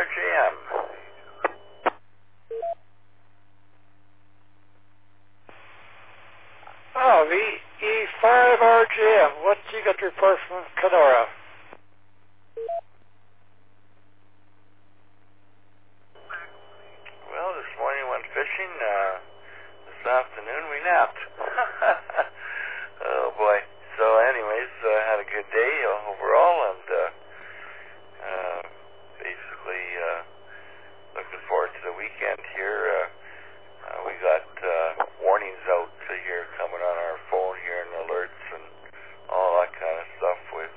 5RGM. Oh, E5RGM. What do you got to report from Kenora? Well, this morning went fishing. This afternoon we napped. Oh boy. So anyways, had a good day overall, and basically looking forward to the weekend here. We got warnings out here coming on our phone here and alerts and all that kind of stuff with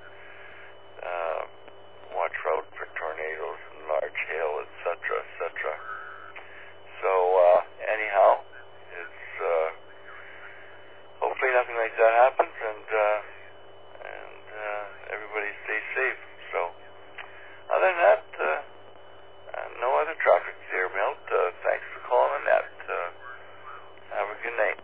watch out for tornadoes and large hail, etc., etc. So anyhow, it's hopefully nothing like that happens, and everybody stays safe. So other than that, no other traffic there, Milt. Thanks for calling, Annette. Have a good night.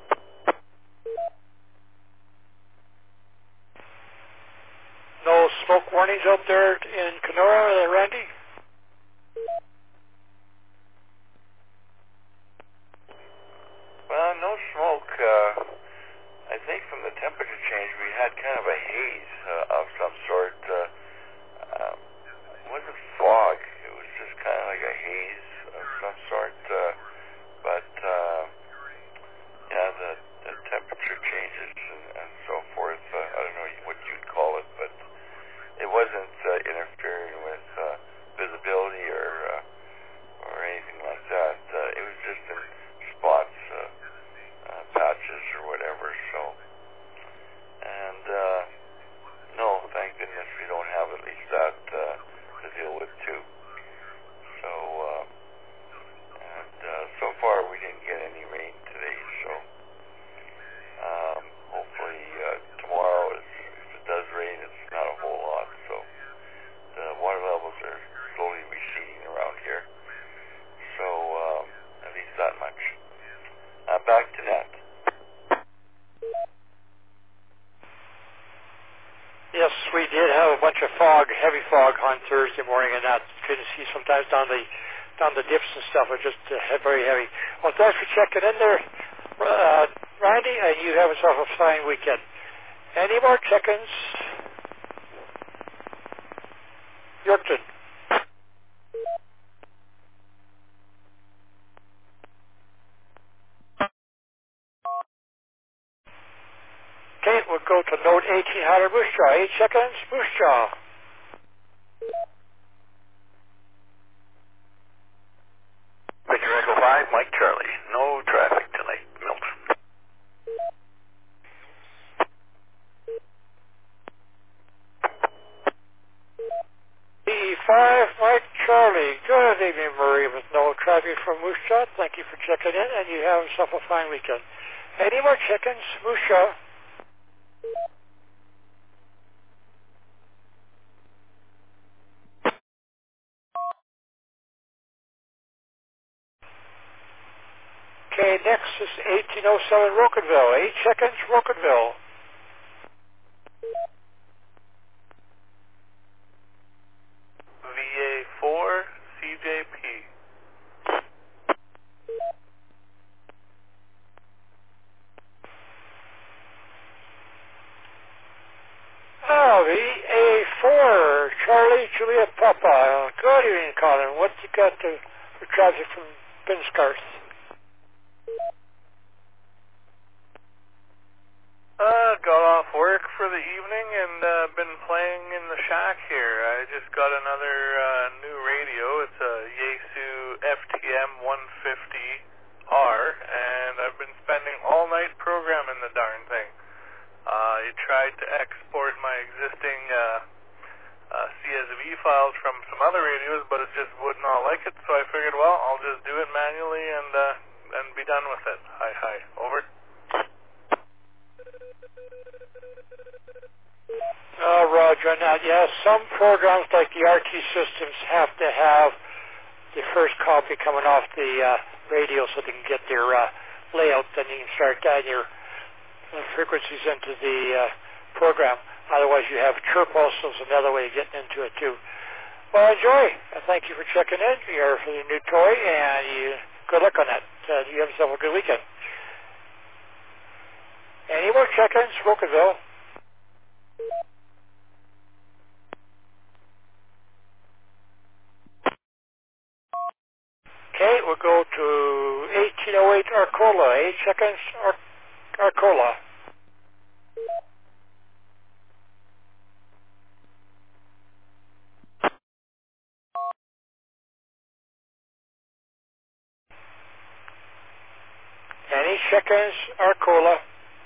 No smoke warnings out there in Kenora, Randy? Well, no smoke. I think from the temperature change, we had kind of a haze of some sort. It wasn't fog. It was just kind of like a haze of some sort. But yeah, the temperature changes and so forth. I don't know what you'd call it, but it wasn't interfering with visibility or anything like that. It was just in spots, patches or whatever. So, and no, thank goodness we don't have at least that to deal with too. So, and so far we didn't get any rain today. So, hopefully tomorrow, if it does rain, it's not a whole lot. So, the water levels are slowly receding around here. So, at least that much. Back to Nat. Yes, we did have a bunch of fog, heavy fog on Thursday morning, and that you can see sometimes down the dips and stuff. It was just very heavy. Well, thanks for checking in there, Randy, and you have yourself a fine weekend. Any more check-ins? Yorkton. Okay, we'll go to note 1800 Moose Jaw. 8 check-ins, Moose Jaw. Victor Echo 5, Mike Charlie. No traffic tonight, Milt. E5, Mike Charlie. Good evening, Marie, with no traffic from Moose Jaw. Thank you for checking in, and you have yourself a fine weekend. Any more chickens, Moose Jaw? Okay, next is 1807 Rocanville. 8 chickens, Rocanville. VA4 CJP. Oh, VA4, Charlie Juliet Papa. Good evening, Colin. What you got for traffic from Binscarth? Got off work for the evening and been playing in the shack here. I just got another new radio. It's a Yaesu FTM 150R, and I've been spending all night programming the darn thing. I tried to export my existing CSV files from some other radios, but it just would not like it, so I figured, well, I'll just do it manually and be done with it. Hi, over. Roger. Now, yeah, some programs like the RT systems have to have the first copy coming off the radio so they can get their layout, then you can start adding your frequencies into the program. Otherwise, you have chirp also is another way of getting into it, too. Well, enjoy. Thank you for checking in for your new toy, and good luck on that. You have yourself a good weekend. Any more check-ins, Rocanville? Okay, we'll go to 1808 Arcola. 8 check-ins, Arcola. Any check-ins, Arcola.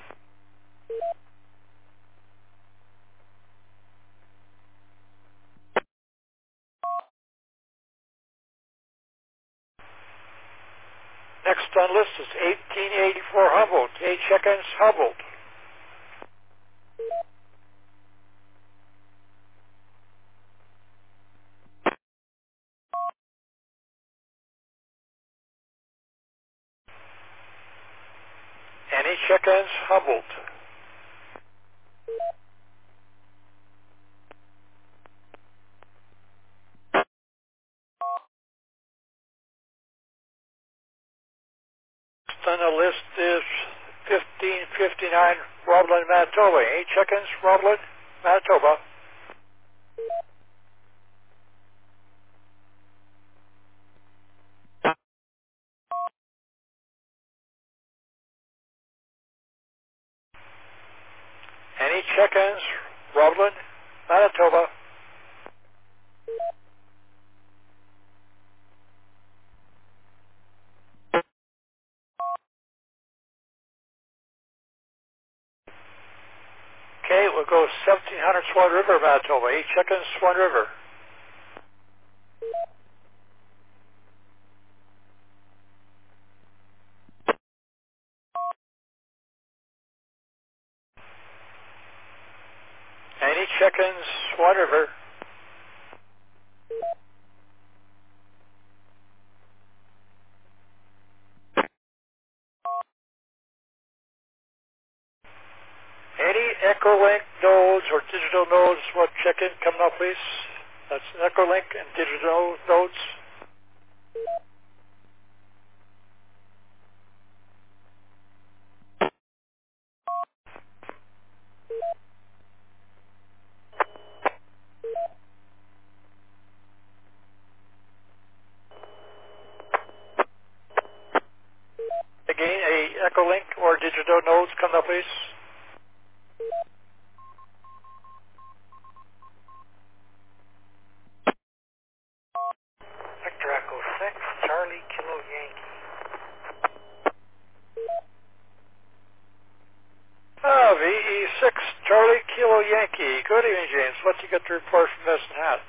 Next on list is 1884 Humboldt. 8 check-ins, Humboldt. Any check-ins, Humboldt. Next on the list is 1559 Roblin, Manitoba. 8 check-ins, Roblin, Manitoba. Any check-ins, Roblin, Manitoba. Okay, we'll go 1700 Swan River, Manitoba. 8 check-ins, Swan River. Any check-ins, Swan River. Any Echolink nodes or digital nodes want check-in coming up, please? That's Echolink and digital nodes. Again, a Echolink or digital nodes coming up, please. Victor Echo 6, Charlie Kilo Yankee. VE6, Charlie Kilo Yankee. Good evening, James. What you get to report from Medicine Hat?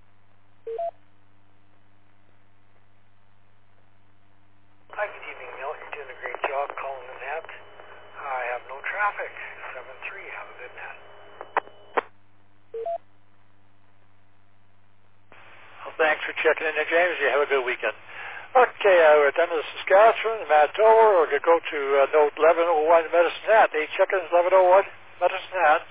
Hi, good evening, Milt. You're doing a great job calling the net. I have no traffic. 7-3, have a good net. Well, thanks for checking in there, James. You have a good weekend. Okay, we're done with Saskatchewan, Manitoba. We're going to go to node 1101 Medicine Hat. 8 check-ins, 1101 Medicine Hat.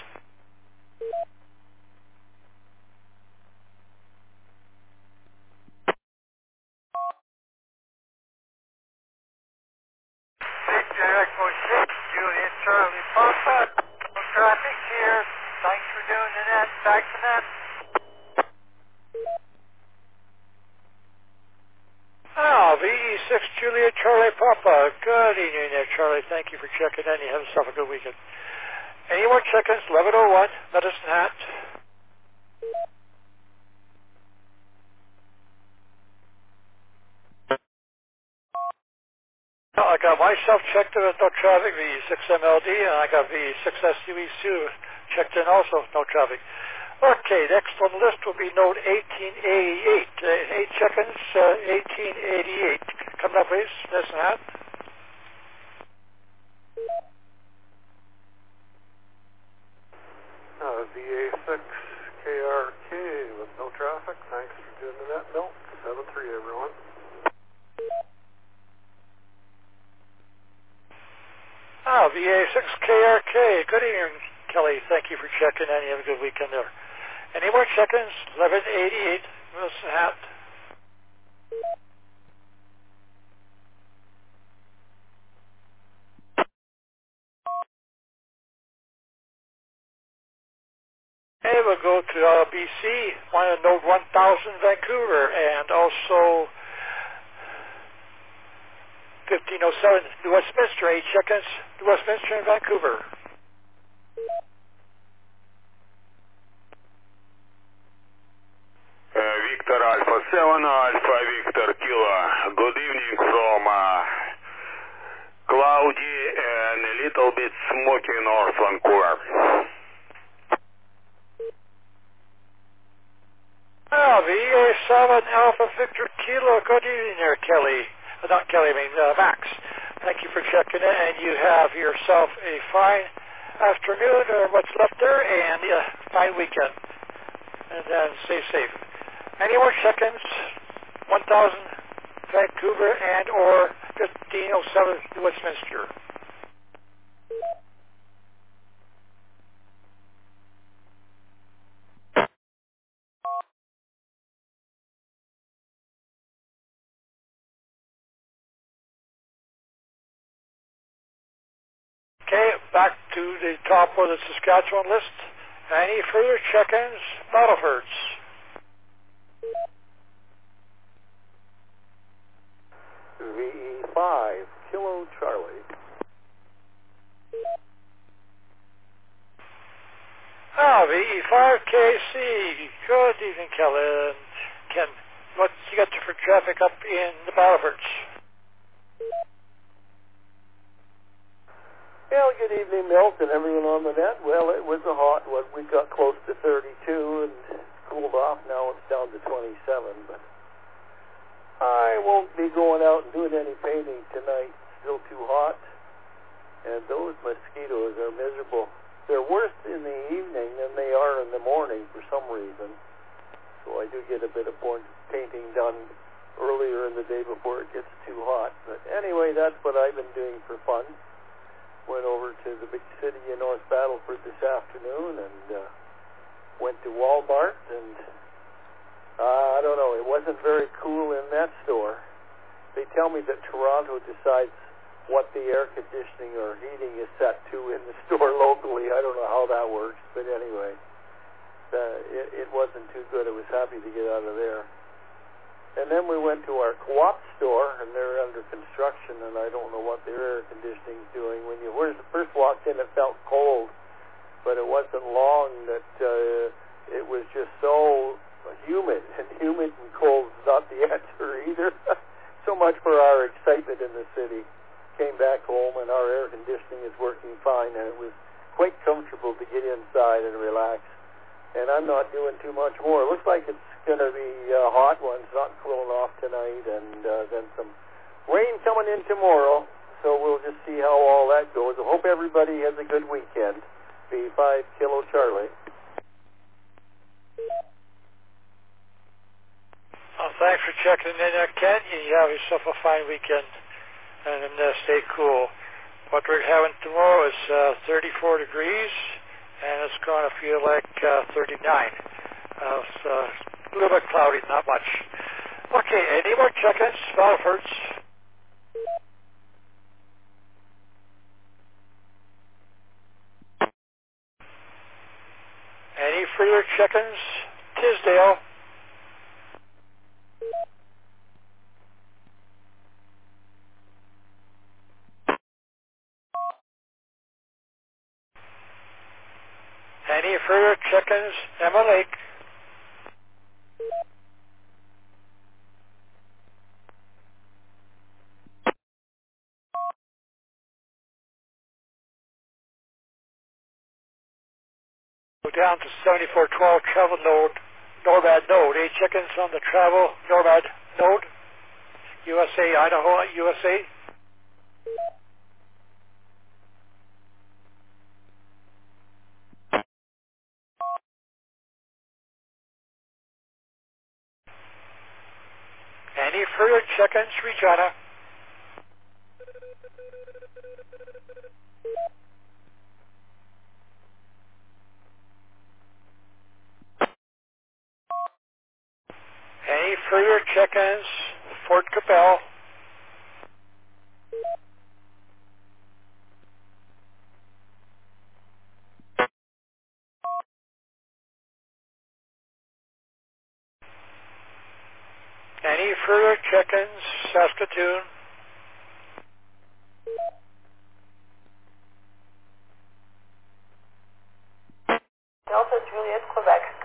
Victor Echo 6, Juliet Charlie Papa. No traffic here. Thanks for doing the net. Back to net. VE6 Juliet Charlie Papa. Good evening there, Charlie. Thank you for checking in. You have yourself a good weekend. Any more check-ins? 1101 Medicine Hat. I got myself checked in with no traffic, VE6MLD, and I got VE6SUE2 checked in also, no traffic. Okay, next on the list will be node 1888. 8 check-ins, 1888. Coming up, please, Medicine Hat. VA6 KRK with no traffic. Thanks for doing the net, Milt. 7-3, everyone. VA6 KRK. Good evening, Kelly. Thank you for checking in. You have a good weekend there. Any more check-ins? 1188 Wilson Hat. Okay, we'll go to BC, node 1000 Vancouver, and also 1507 New Westminster, 8 seconds, New Westminster and Vancouver. Victor Alpha 7, Alpha Victor Kilo. Good evening from cloudy and a little bit smoky North Vancouver. VA7 Alpha Victor Kilo. Good evening there, Kelly. Not Kelly, I mean Max. Thank you for checking in, and you have yourself a fine afternoon or what's left there, and a fine weekend. And then stay safe. Any more check-ins? 1000 Vancouver and or 1507 New Westminster. Okay, back to the top of the Saskatchewan list. Any further check-ins? Battlefords. VE5, Kilo Charlie. VE5KC. Good evening, Kelly. Ken, what you got for traffic up in the Battlefords? Well, good evening, Milt, and everyone on the net. Well, it was a hot one. We got close to 32 and cooled off. Now it's down to 27, but I won't be going out and doing any painting tonight. It's still too hot, and those mosquitoes are miserable. They're worse in the evening than they are in the morning for some reason. So I do get a bit of painting done earlier in the day before it gets too hot. But anyway, that's what I've been doing for fun. Went over to the big city in North Battleford this afternoon and went to Walmart, and I don't know, it wasn't very cool in that store. They tell me that Toronto decides what the air conditioning or heating is set to in the store locally. I don't know how that works, but anyway, it wasn't too good. I was happy to get out of there. And then we went to our Co-op store, and they're under construction, and I don't know what their air conditioning's doing. When you first walked in, it felt cold, but it wasn't long that it was just so humid, and humid and cold is not the answer either. So much for our excitement in the city. Came back home, and our air conditioning is working fine, and it was quite comfortable to get inside and relax. And I'm not doing too much more. It looks like it's going to be a hot one. It's not cooling off tonight, and then some rain coming in tomorrow. So we'll just see how all that goes. I hope everybody has a good weekend. V5 Kilo Charlie. Well, thanks for checking in there, Ken. You have yourself a fine weekend, and stay cool. What we're having tomorrow is 34 degrees, and it's going to feel like 39. It's a little bit cloudy, not much. Okay, any more check-ins? Battlefords. Any further check-ins? Tisdale. Any further check-ins? Emma Lake. Go down to 7412 travel node, NORAD node. 8 check-ins on the travel NORAD node. USA, Idaho, USA. Any further check-ins, Regina? further check-ins? Fort Capel. Any further check-ins? Saskatoon. Delta Juliet, Quebec.